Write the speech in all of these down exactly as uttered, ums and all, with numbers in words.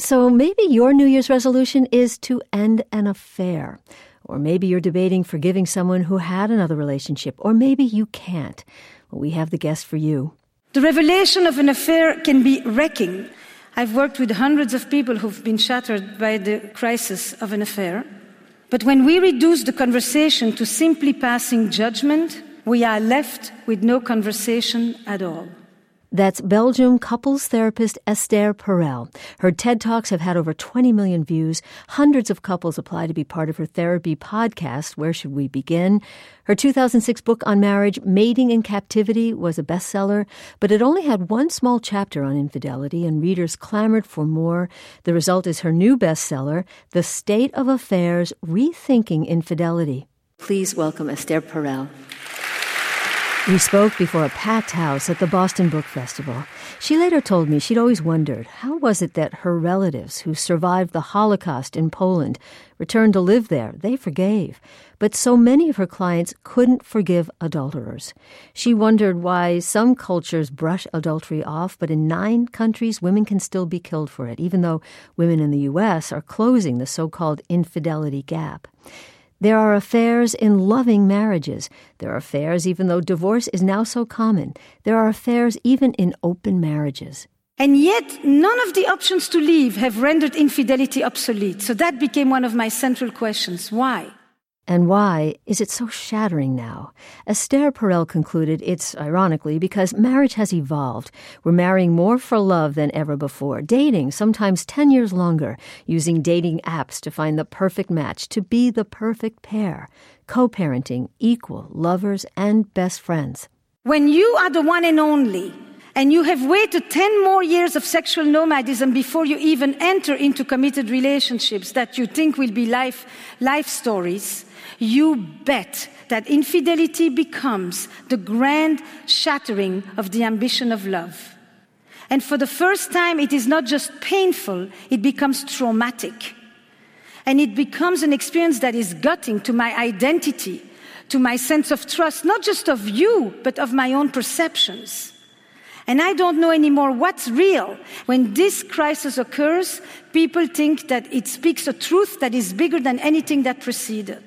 So maybe your New Year's resolution is to end an affair. Or maybe you're debating forgiving someone who had another relationship. Or maybe you can't. Well, we have the guest for you. The revelation of an affair can be wrecking. I've worked with hundreds of people who've been shattered by the crisis of an affair. But when we reduce the conversation to simply passing judgment, we are left with no conversation at all. That's Belgium couples therapist Esther Perel. Her TED Talks have had over twenty million views. Hundreds of couples apply to be part of her therapy podcast, Where Should We Begin? Her two thousand six book on marriage, Mating in Captivity, was a bestseller, but it only had one small chapter on infidelity, and readers clamored for more. The result is her new bestseller, The State of Affairs, Rethinking Infidelity. Please welcome Esther Perel. We spoke before a packed house at the Boston Book Festival. She later told me she'd always wondered, how was it that her relatives who survived the Holocaust in Poland returned to live there? They forgave. But so many of her clients couldn't forgive adulterers. She wondered why some cultures brush adultery off, but in nine countries, women can still be killed for it, even though women in the U S are closing the so-called infidelity gap. There are affairs in loving marriages. There are affairs even though divorce is now so common. There are affairs even in open marriages. And yet, none of the options to leave have rendered infidelity obsolete. So that became one of my central questions. Why? And why is it so shattering now? Esther Perel concluded it's, ironically, because marriage has evolved. We're marrying more for love than ever before, dating sometimes ten years longer, using dating apps to find the perfect match, to be the perfect pair, co-parenting, equal, lovers, and best friends. When you are the one and only, and you have waited ten more years of sexual nomadism before you even enter into committed relationships that you think will be life, life stories, you bet that infidelity becomes the grand shattering of the ambition of love. And for the first time, it is not just painful, it becomes traumatic. And it becomes an experience that is gutting to my identity, to my sense of trust, not just of you, but of my own perceptions. And I don't know anymore what's real. When this crisis occurs, people think that it speaks a truth that is bigger than anything that preceded.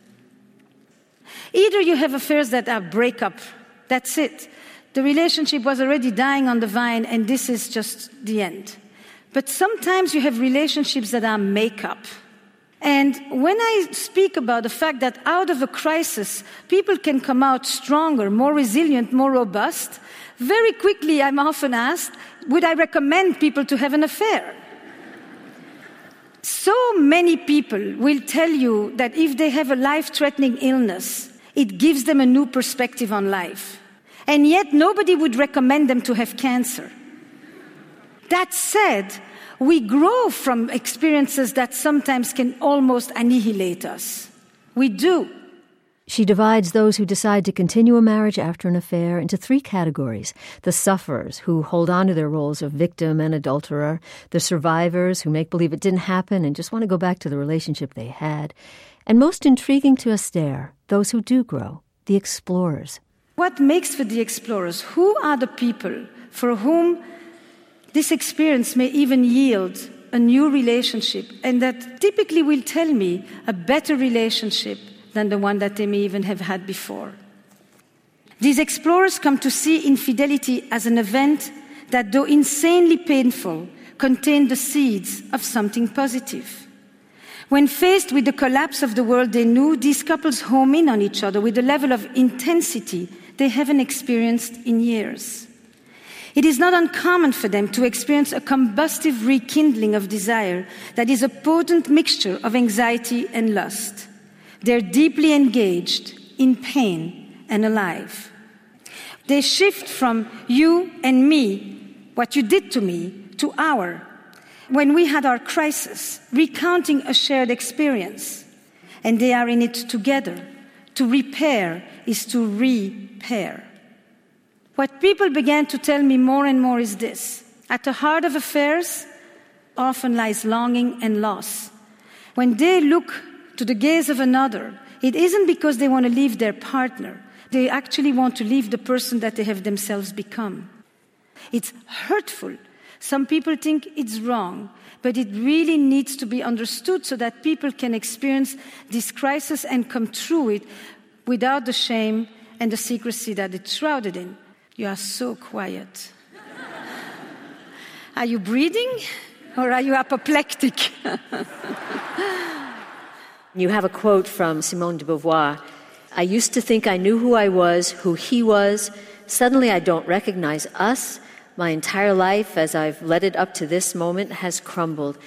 Either you have affairs that are breakup, that's it. The relationship was already dying on the vine, and this is just the end. But sometimes you have relationships that are make-up. And when I speak about the fact that out of a crisis, people can come out stronger, more resilient, more robust, very quickly I'm often asked, would I recommend people to have an affair? So many people will tell you that if they have a life-threatening illness, it gives them a new perspective on life. And yet nobody would recommend them to have cancer. That said, we grow from experiences that sometimes can almost annihilate us. We do. She divides those who decide to continue a marriage after an affair into three categories. The sufferers, who hold on to their roles of victim and adulterer. The survivors, who make believe it didn't happen and just want to go back to the relationship they had. And most intriguing to Esther, those who do grow, the explorers. What makes for the explorers? Who are the people for whom this experience may even yield a new relationship, and that typically will tell me a better relationship than the one that they may even have had before? These explorers come to see infidelity as an event that, though insanely painful, contained the seeds of something positive. When faced with the collapse of the world they knew, these couples home in on each other with a level of intensity they haven't experienced in years. It is not uncommon for them to experience a combustive rekindling of desire that is a potent mixture of anxiety and lust. They're deeply engaged, in pain, and alive. They shift from you and me, what you did to me, to our. When we had our crisis, recounting a shared experience, and they are in it together. To repair is to repair. What people began to tell me more and more is this: at the heart of affairs often lies longing and loss. When they look to the gaze of another, it isn't because they want to leave their partner. They actually want to leave the person that they have themselves become. It's hurtful. Some people think it's wrong, but it really needs to be understood so that people can experience this crisis and come through it without the shame and the secrecy that it's shrouded in. You are so quiet. Are you breathing or are you apoplectic? You have a quote from Simone de Beauvoir. I used to think I knew who I was, who he was. Suddenly I don't recognize us. My entire life, as I've led it up to this moment, has crumbled.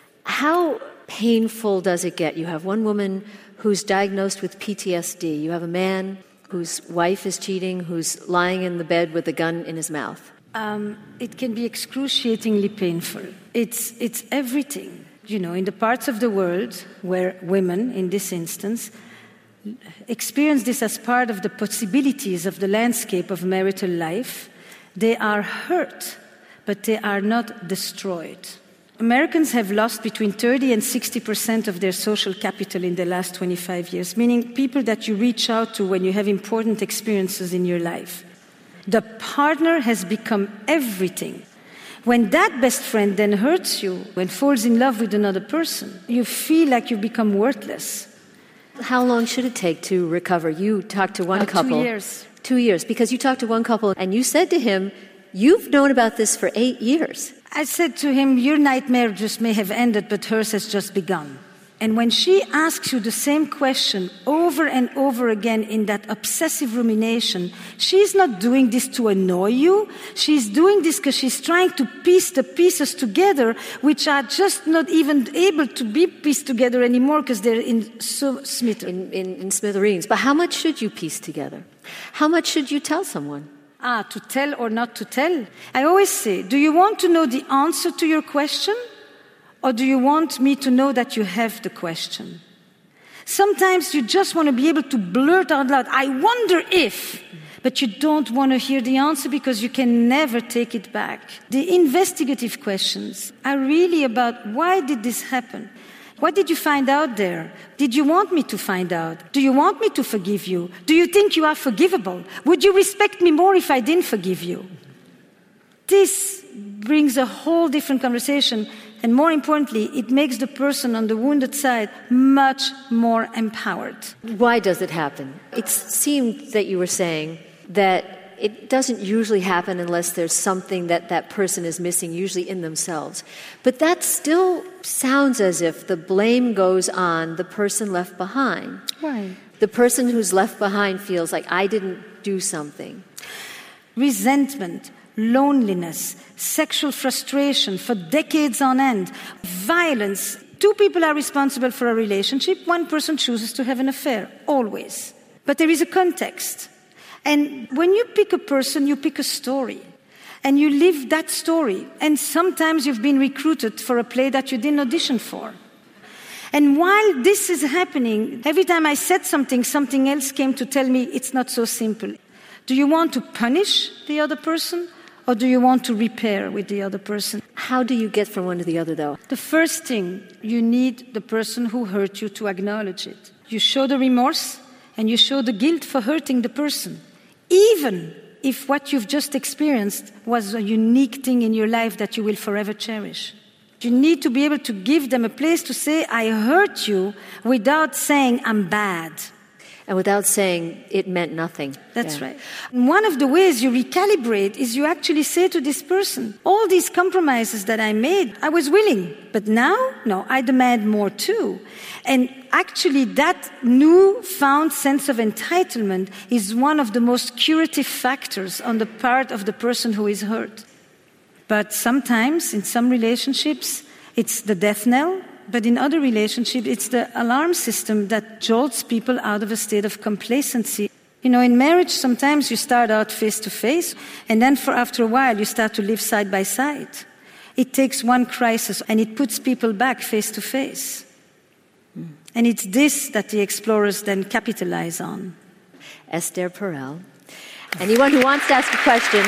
How painful does it get? You have one woman who's diagnosed with P T S D. You have a man whose wife is cheating, who's lying in the bed with a gun in his mouth. Um, it can be excruciatingly painful. It's, it's everything. You know, in the parts of the world where women, in this instance, experience this as part of the possibilities of the landscape of marital life, they are hurt, but they are not destroyed. Americans have lost between thirty and sixty percent of their social capital in the last twenty-five years, meaning people that you reach out to when you have important experiences in your life. The partner has become everything. When that best friend then hurts you and falls in love with another person, you feel like you've become worthless. How long should it take to recover? You talked to one uh, couple. Two years. Two years, because you talked to one couple and you said to him, you've known about this for eight years. I said to him, your nightmare just may have ended, but hers has just begun. And when she asks you the same question over and over again in that obsessive rumination, she's not doing this to annoy you. She's doing this because she's trying to piece the pieces together, which are just not even able to be pieced together anymore because they're in so smithereens. In, in, in smithereens. But how much should you piece together? How much should you tell someone? Ah, to tell or not to tell? I always say, do you want to know the answer to your question? Or do you want me to know that you have the question? Sometimes you just want to be able to blurt out loud, I wonder if, but you don't want to hear the answer because you can never take it back. The investigative questions are really about why did this happen? What did you find out there? Did you want me to find out? Do you want me to forgive you? Do you think you are forgivable? Would you respect me more if I didn't forgive you? This brings a whole different conversation. And more importantly, it makes the person on the wounded side much more empowered. Why does it happen? It seemed that you were saying that it doesn't usually happen unless there's something that that person is missing, usually in themselves. But that still sounds as if the blame goes on the person left behind. Why? The person who's left behind feels like, I didn't do something. Resentment, loneliness, sexual frustration for decades on end, violence. Two people are responsible for a relationship. One person chooses to have an affair, always. But there is a context. And when you pick a person, you pick a story. And you live that story. And sometimes you've been recruited for a play that you didn't audition for. And while this is happening, every time I said something, something else came to tell me it's not so simple. Do you want to punish the other person? Or do you want to repair with the other person? How do you get from one to the other, though? The first thing, you need the person who hurt you to acknowledge it. You show the remorse and you show the guilt for hurting the person. Even if what you've just experienced was a unique thing in your life that you will forever cherish. You need to be able to give them a place to say, I hurt you, without saying, I'm bad. And without saying it meant nothing. That's yeah. right. And one of the ways you recalibrate is you actually say to this person, all these compromises that I made, I was willing. But now, no, I demand more too. And actually that newfound sense of entitlement is one of the most curative factors on the part of the person who is hurt. But sometimes, in some relationships, it's the death knell. But in other relationships, it's the alarm system that jolts people out of a state of complacency. You know, in marriage, sometimes you start out face to face, and then for after a while, you start to live side by side. It takes one crisis, and it puts people back face to face. Mm. And it's this that the explorers then capitalize on. Esther Perel. Anyone who wants to ask a question?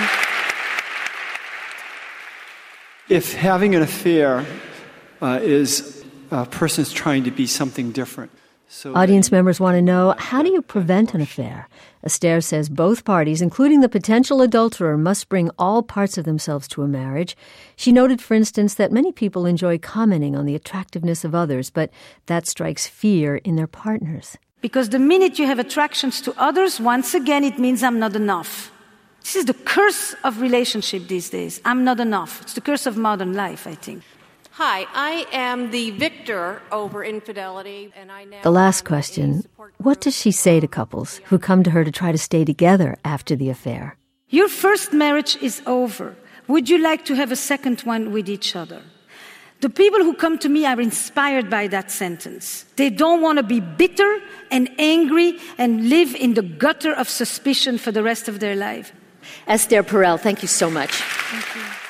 If having an affair uh, is a person is trying to be something different, So Audience members want to know, how do you prevent an affair? Esther says both parties, including the potential adulterer, must bring all parts of themselves to a marriage. She noted, for instance, that many people enjoy commenting on the attractiveness of others, but that strikes fear in their partners. Because the minute you have attractions to others, once again, it means I'm not enough. This is the curse of relationship these days. I'm not enough. It's the curse of modern life, I think. Hi, I am the victor over infidelity, and I now... The last question, what does she say to couples who come to her to try to stay together after the affair? Your first marriage is over. Would you like to have a second one with each other? The people who come to me are inspired by that sentence. They don't want to be bitter and angry and live in the gutter of suspicion for the rest of their life. Esther Perel, thank you so much. Thank you.